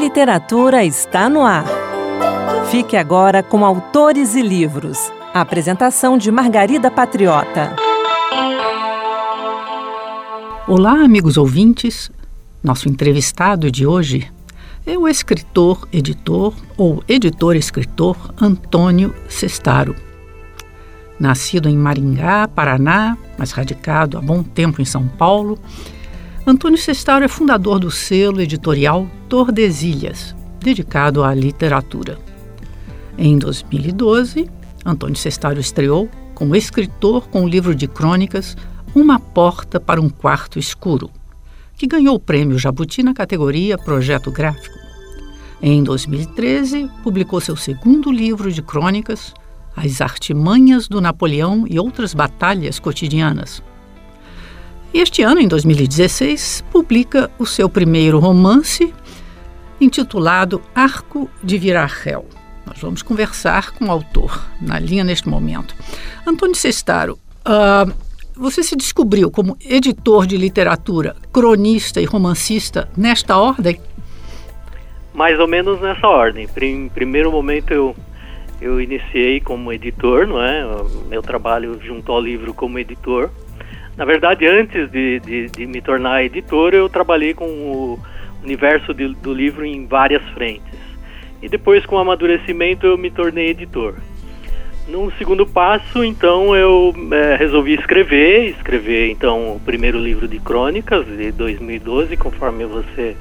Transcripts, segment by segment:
literatura está no ar. Fique agora com Autores e Livros. A apresentação de Margarida Patriota. Olá, amigos ouvintes. Nosso entrevistado de hoje é o escritor, editor ou editor-escritor Antônio Sestaro. Nascido em Maringá, Paraná, mas radicado há bom tempo em São Paulo, Antônio Sestaro é fundador do selo editorial Tordesilhas, dedicado à literatura. Em 2012, Antônio Sestaro estreou como escritor com o livro de crônicas Uma Porta para um Quarto Escuro, que ganhou o prêmio Jabuti na categoria Projeto Gráfico. Em 2013, publicou seu segundo livro de crônicas, As Artimanhas do Napoleão e Outras Batalhas Cotidianas. E este ano, em 2016, publica o seu primeiro romance, intitulado Arco de Virarréu. Nós vamos conversar com o autor na linha neste momento. Antônio Sestaro, você se descobriu como editor de literatura, cronista e romancista nesta ordem? Mais ou menos nessa ordem. Em primeiro momento eu iniciei como editor, não é? Meu trabalho junto ao livro como editor. Na verdade, antes de me tornar editor, eu trabalhei com o universo do livro em várias frentes. E depois, com o amadurecimento, eu me tornei editor. Num segundo passo, então, eu resolvi escrever então, o primeiro livro de crônicas de 2012, conforme você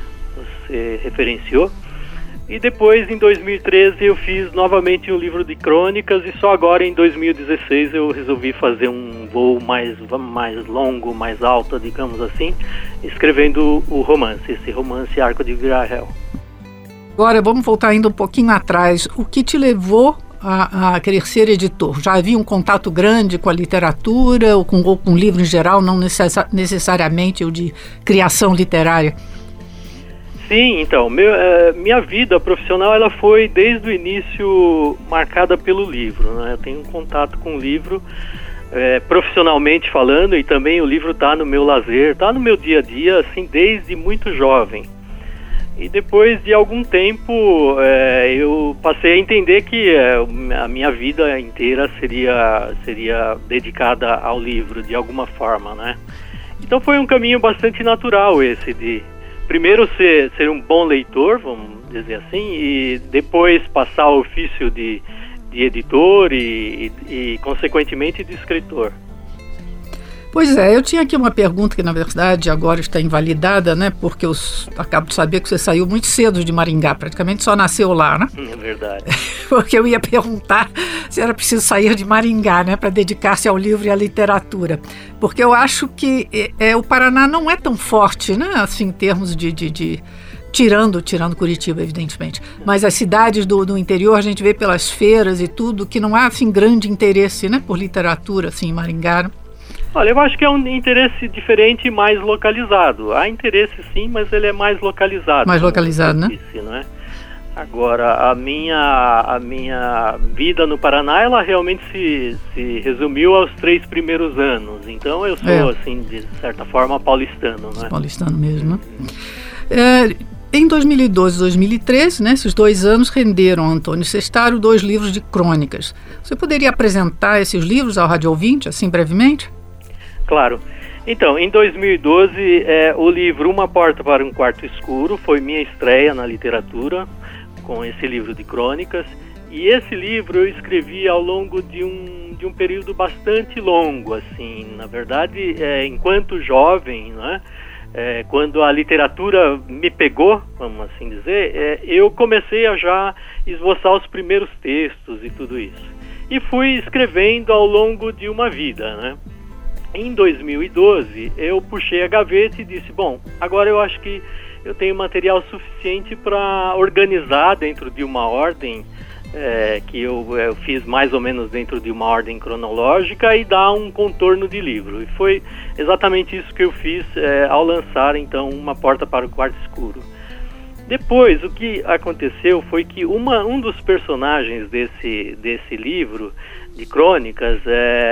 referenciou. E depois, em 2013, eu fiz novamente um livro de crônicas e só agora, em 2016, eu resolvi fazer um voo mais longo, mais alto, digamos assim, escrevendo o romance, esse romance Arco de Virarréu. Agora, vamos voltar ainda um pouquinho atrás. O que te levou a querer ser editor? Já havia um contato grande com a literatura ou com o livro em geral, não necessariamente o de criação literária? Sim, então, minha vida profissional ela foi desde o início marcada pelo livro, né? Eu tenho um contato com o livro profissionalmente falando, e também o livro está no meu lazer, está no meu dia a dia, assim, desde muito jovem. E depois de algum tempo eu passei a entender que a minha vida inteira seria dedicada ao livro de alguma forma, né? Então foi um caminho bastante natural esse de primeiro ser um bom leitor, vamos dizer assim, e depois passar ao ofício de editor e consequentemente de escritor. Pois é, eu tinha aqui uma pergunta que na verdade agora está invalidada, né? Porque eu acabo de saber que você saiu muito cedo de Maringá, praticamente só nasceu lá, né? É verdade. Porque eu ia perguntar se era preciso sair de Maringá, né? Para dedicar-se ao livro e à literatura. Porque eu acho que o Paraná não é tão forte, né? Assim, em termos de tirando Curitiba, evidentemente. Mas as cidades do interior, a gente vê pelas feiras e tudo, que não há, assim, grande interesse, né? Por literatura, assim, em Maringá, né? Olha, eu acho que é um interesse diferente e mais localizado. Há interesse sim, mas ele é mais localizado. Mais localizado, né? Não é? Agora, a minha vida no Paraná, ela realmente se resumiu aos 3 primeiros anos. Então eu sou, assim, de certa forma, paulistano, né? Paulistano mesmo, né? Em 2012 e 2013, né, esses 2 anos renderam a Antônio Sestaro 2 livros de crônicas. Você poderia apresentar esses livros ao rádio ouvinte, assim, brevemente? Claro. Então, em 2012, o livro Uma Porta para um Quarto Escuro foi minha estreia na literatura, com esse livro de crônicas. E esse livro eu escrevi ao longo de um período bastante longo, assim. Na verdade, enquanto jovem, né, quando a literatura me pegou, vamos assim dizer, eu comecei a já esboçar os primeiros textos e tudo isso. E fui escrevendo ao longo de uma vida, né? Em 2012, eu puxei a gaveta e disse, bom, agora eu acho que eu tenho material suficiente para organizar dentro de uma ordem, que eu fiz mais ou menos dentro de uma ordem cronológica e dar um contorno de livro. E foi exatamente isso que eu fiz ao lançar, então, Uma Porta para o Quarto Escuro. Depois, o que aconteceu foi que um dos personagens desse livro de crônicas,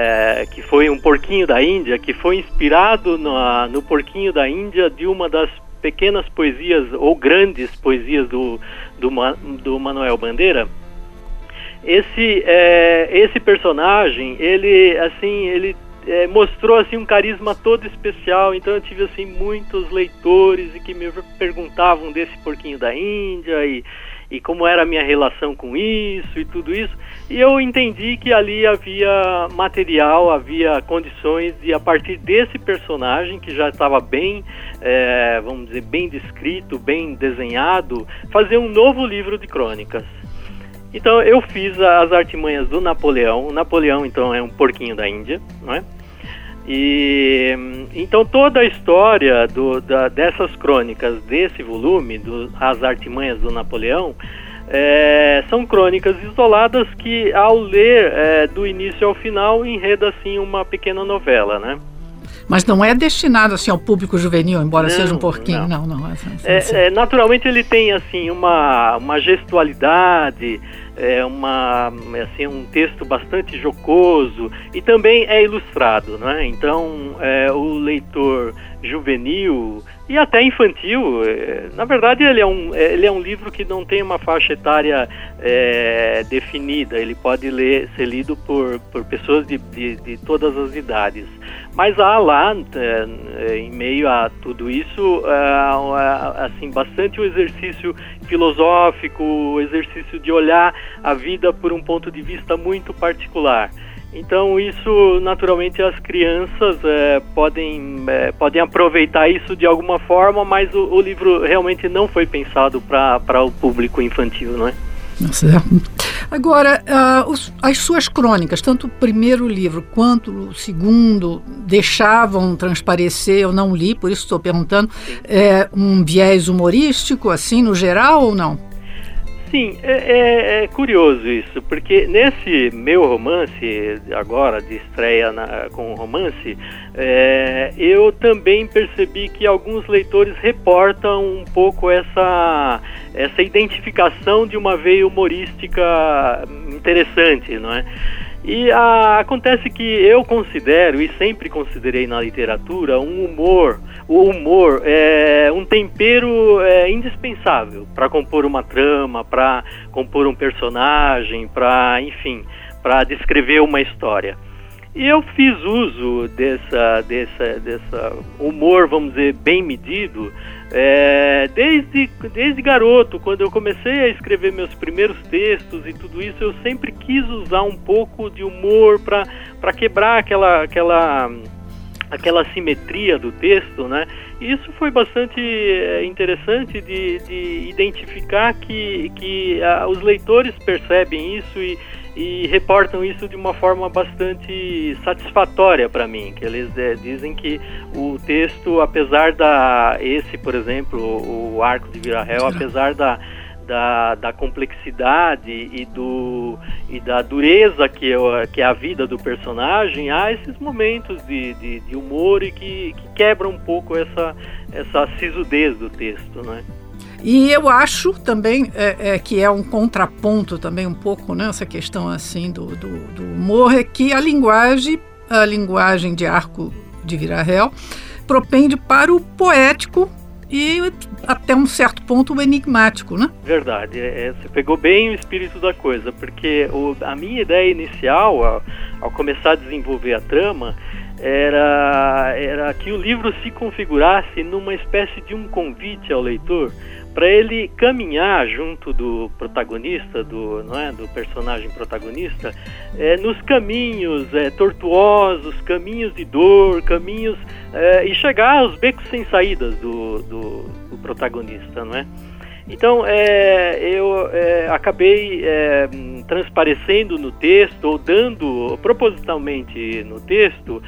que foi um porquinho da Índia, que foi inspirado no porquinho da Índia de uma das pequenas poesias ou grandes poesias do Manuel Bandeira, esse personagem, ele mostrou assim um carisma todo especial. Então eu tive assim muitos leitores e que me perguntavam desse porquinho da Índia e como era a minha relação com isso e tudo isso, e eu entendi que ali havia material, havia condições de, a partir desse personagem que já estava bem, vamos dizer, bem descrito, bem desenhado, fazer um novo livro de crônicas. Então eu fiz as artimanhas do Napoleão. O Napoleão, então, é um porquinho da Índia, não é? E então toda a história dessas crônicas desse volume, As Artimanhas do Napoleão, são crônicas isoladas que, ao ler do início ao final, enreda assim uma pequena novela, né? Mas não é destinado assim ao público juvenil, embora seja um porquinho, não. Naturalmente ele tem assim uma gestualidade, um texto bastante jocoso, e também é ilustrado, né? Então o leitor juvenil e até infantil, na verdade ele é um livro que não tem uma faixa etária definida. Ele pode ser lido por pessoas de todas as idades, mas há lá, em meio a tudo isso, assim, bastante o exercício filosófico, o exercício de olhar a vida por um ponto de vista muito particular. Então isso, naturalmente, as crianças podem aproveitar isso de alguma forma, mas o livro realmente não foi pensado para o público infantil, não é? Certo. Agora, as suas crônicas, tanto o primeiro livro quanto o segundo, deixavam transparecer, eu não li, por isso estou perguntando, um viés humorístico, assim, no geral, ou não? Sim, é curioso isso, porque nesse meu romance, agora de estreia com o romance, eu também percebi que alguns leitores reportam um pouco essa identificação de uma veia humorística interessante, não é? E acontece que eu considero, e sempre considerei na literatura, o humor é um tempero indispensável para compor uma trama, para compor um personagem, para descrever uma história. E eu fiz uso dessa humor, vamos dizer, bem medido, desde garoto. Quando eu comecei a escrever meus primeiros textos e tudo isso, eu sempre quis usar um pouco de humor para quebrar aquela simetria do texto, né? E isso foi bastante interessante de identificar que os leitores percebem isso e reportam isso de uma forma bastante satisfatória para mim, que eles dizem que o texto, apesar por exemplo, o Arco de Vira-Réu, apesar da complexidade e da dureza que é a vida do personagem, há esses momentos de humor e que quebram um pouco essa sisudez do texto, né? E eu acho também que é um contraponto também um pouco, né, essa questão assim do humor, é que a linguagem de Arco de Vira-Réu propende para o poético e até um certo ponto o enigmático, né? Verdade, você pegou bem o espírito da coisa, porque a minha ideia inicial, ao começar a desenvolver a trama, era que o livro se configurasse numa espécie de um convite ao leitor para ele caminhar junto do protagonista, do personagem protagonista, nos caminhos tortuosos, caminhos de dor, caminhos e chegar aos becos sem saídas do protagonista, não é? Então eu acabei transparecendo no texto, ou dando propositalmente no texto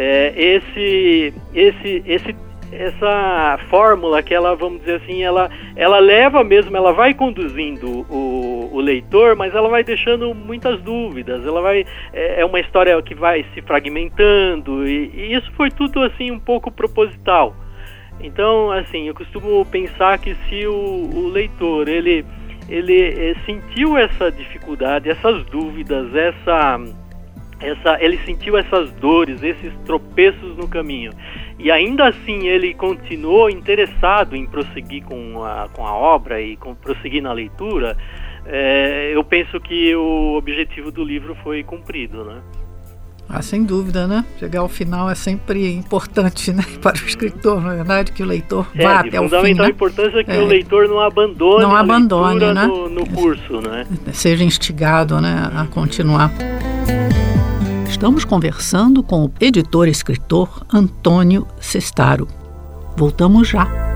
essa fórmula que ela, vamos dizer assim, ela leva mesmo, ela vai conduzindo o leitor, mas ela vai deixando muitas dúvidas. É uma história que vai se fragmentando, e isso foi tudo assim um pouco proposital. Então, assim, eu costumo pensar que se o leitor ele sentiu essa dificuldade, essas dúvidas, ele sentiu essas dores, esses tropeços no caminho, e ainda assim ele continuou interessado em prosseguir com a obra e prosseguir na leitura, eu penso que o objetivo do livro foi cumprido, né? Sem dúvida, né? Chegar ao final é sempre importante, né? Para o escritor, na verdade, que o leitor vá até o fim. De fundamental importância que o leitor não abandone a leitura, né? no curso, né? Seja instigado, né, a continuar. Estamos conversando com o editor e escritor Antônio Sestaro. Voltamos já.